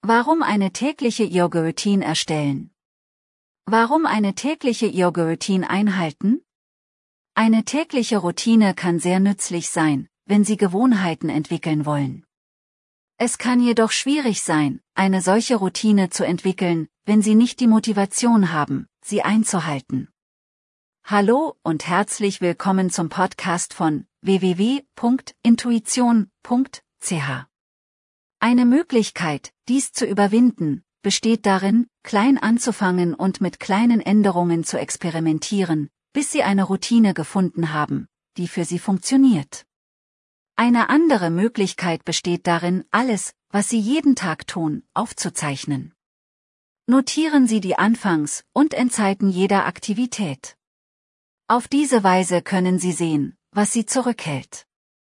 Warum eine tägliche Yoga-Routine erstellen? Warum eine tägliche Yoga-Routine einhalten? Eine tägliche Routine kann sehr nützlich sein, wenn Sie Gewohnheiten entwickeln wollen. Es kann jedoch schwierig sein, eine solche Routine zu entwickeln, wenn Sie nicht die Motivation haben, sie einzuhalten. Hallo und herzlich willkommen zum Podcast von www.intuition.ch. Eine Möglichkeit, dies zu überwinden, besteht darin, klein anzufangen und mit kleinen Änderungen zu experimentieren, bis Sie eine Routine gefunden haben, die für Sie funktioniert. Eine andere Möglichkeit besteht darin, alles, was Sie jeden Tag tun, aufzuzeichnen. Notieren Sie die Anfangs- und Endzeiten jeder Aktivität. Auf diese Weise können Sie sehen, was Sie zurückhält.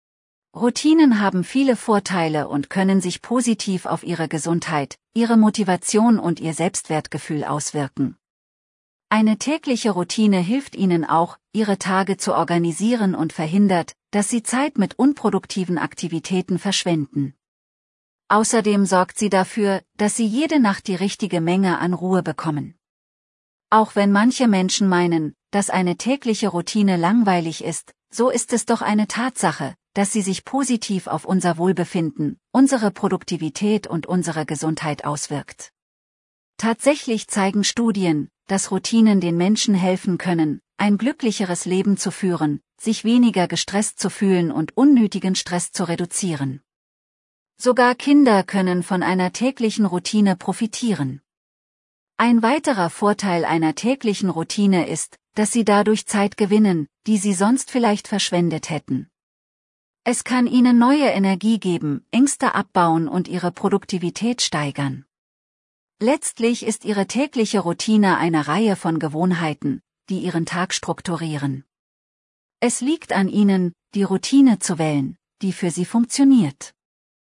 Routinen haben viele Vorteile und können sich positiv auf Ihre Gesundheit, Ihre Motivation und Ihr Selbstwertgefühl auswirken. Eine tägliche Routine hilft Ihnen auch, Ihre Tage zu organisieren und verhindert, dass Sie Zeit mit unproduktiven Aktivitäten verschwenden. Außerdem sorgt sie dafür, dass Sie jede Nacht die richtige Menge an Ruhe bekommen. Auch wenn manche Menschen meinen, dass eine tägliche Routine langweilig ist, so ist es doch eine Tatsache, dass sie sich positiv auf unser Wohlbefinden, unsere Produktivität und unsere Gesundheit auswirkt. Tatsächlich zeigen Studien, dass Routinen den Menschen helfen können, ein glücklicheres Leben zu führen, sich weniger gestresst zu fühlen und unnötigen Stress zu reduzieren. Sogar Kinder können von einer täglichen Routine profitieren. Ein weiterer Vorteil einer täglichen Routine ist, dass Sie dadurch Zeit gewinnen, die Sie sonst vielleicht verschwendet hätten. Es kann Ihnen neue Energie geben, Ängste abbauen und Ihre Produktivität steigern. Letztlich ist Ihre tägliche Routine eine Reihe von Gewohnheiten, die Ihren Tag strukturieren. Es liegt an Ihnen, die Routine zu wählen, die für Sie funktioniert.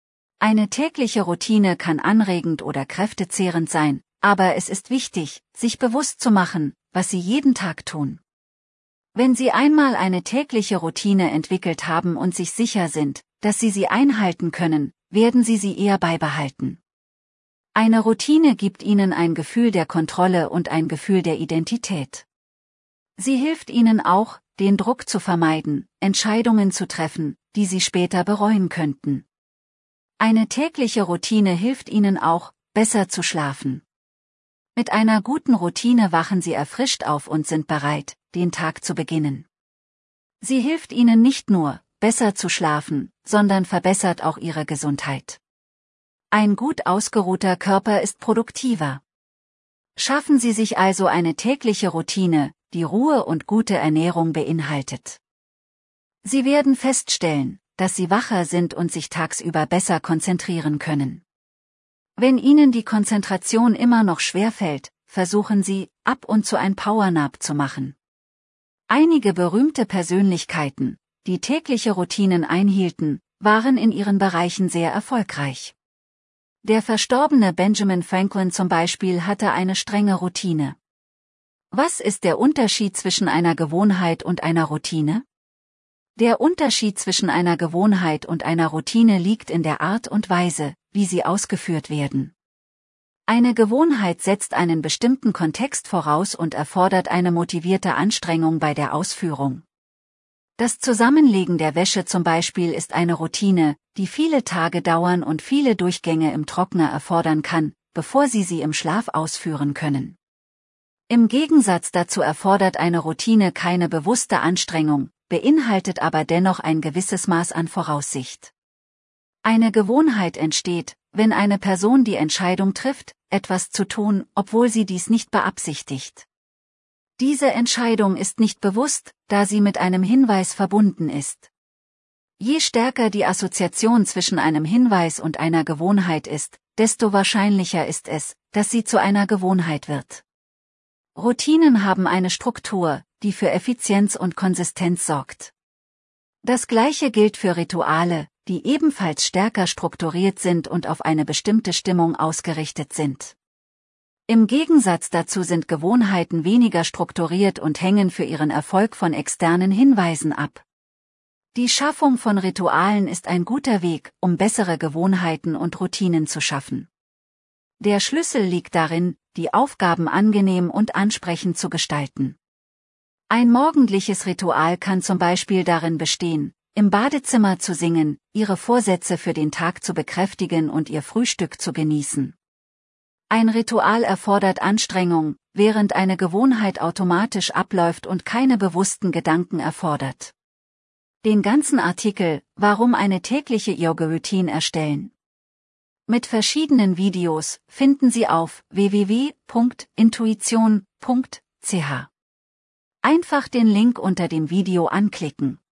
Eine tägliche Routine kann anregend oder kräftezehrend sein, aber es ist wichtig, sich bewusst zu machen, was Sie jeden Tag tun. Wenn Sie einmal eine tägliche Routine entwickelt haben und sich sicher sind, dass Sie sie einhalten können, werden Sie sie eher beibehalten. Eine Routine gibt Ihnen ein Gefühl der Kontrolle und ein Gefühl der Identität. Sie hilft Ihnen auch, den Druck zu vermeiden, Entscheidungen zu treffen, die Sie später bereuen könnten. Eine tägliche Routine hilft Ihnen auch, besser zu schlafen. Mit einer guten Routine wachen Sie erfrischt auf und sind bereit, den Tag zu beginnen. Sie hilft Ihnen nicht nur, besser zu schlafen, sondern verbessert auch Ihre Gesundheit. Ein gut ausgeruhter Körper ist produktiver. Schaffen Sie sich also eine tägliche Routine, die Ruhe und gute Ernährung beinhaltet. Sie werden feststellen, dass Sie wacher sind und sich tagsüber besser konzentrieren können. Wenn Ihnen die Konzentration immer noch schwerfällt, versuchen Sie, ab und zu ein Powernap zu machen. Einige berühmte Persönlichkeiten, die tägliche Routinen einhielten, waren in ihren Bereichen sehr erfolgreich. Der verstorbene Benjamin Franklin zum Beispiel hatte eine strenge Routine. Was ist der Unterschied zwischen einer Gewohnheit und einer Routine? Der Unterschied zwischen einer Gewohnheit und einer Routine liegt in der Art und Weise, wie sie ausgeführt werden. Eine Gewohnheit setzt einen bestimmten Kontext voraus und erfordert eine motivierte Anstrengung bei der Ausführung. Das Zusammenlegen der Wäsche zum Beispiel ist eine Routine, die viele Tage dauern und viele Durchgänge im Trockner erfordern kann, bevor Sie im Schlaf ausführen können. Im Gegensatz dazu erfordert eine Routine keine bewusste Anstrengung, beinhaltet aber dennoch ein gewisses Maß an Voraussicht. Eine Gewohnheit entsteht, wenn eine Person die Entscheidung trifft, etwas zu tun, obwohl sie dies nicht beabsichtigt. Diese Entscheidung ist nicht bewusst, da sie mit einem Hinweis verbunden ist. Je stärker die Assoziation zwischen einem Hinweis und einer Gewohnheit ist, desto wahrscheinlicher ist es, dass sie zu einer Gewohnheit wird. Routinen haben eine Struktur, die für Effizienz und Konsistenz sorgt. Das Gleiche gilt für Rituale, die ebenfalls stärker strukturiert sind und auf eine bestimmte Stimmung ausgerichtet sind. Im Gegensatz dazu sind Gewohnheiten weniger strukturiert und hängen für ihren Erfolg von externen Hinweisen ab. Die Schaffung von Ritualen ist ein guter Weg, um bessere Gewohnheiten und Routinen zu schaffen. Der Schlüssel liegt darin, die Aufgaben angenehm und ansprechend zu gestalten. Ein morgendliches Ritual kann zum Beispiel darin bestehen, im Badezimmer zu singen, Ihre Vorsätze für den Tag zu bekräftigen und Ihr Frühstück zu genießen. Ein Ritual erfordert Anstrengung, während eine Gewohnheit automatisch abläuft und keine bewussten Gedanken erfordert. Den ganzen Artikel, warum eine tägliche Yoga-Routine erstellen, mit verschiedenen Videos, finden Sie auf www.intuition.ch. Einfach den Link unter dem Video anklicken.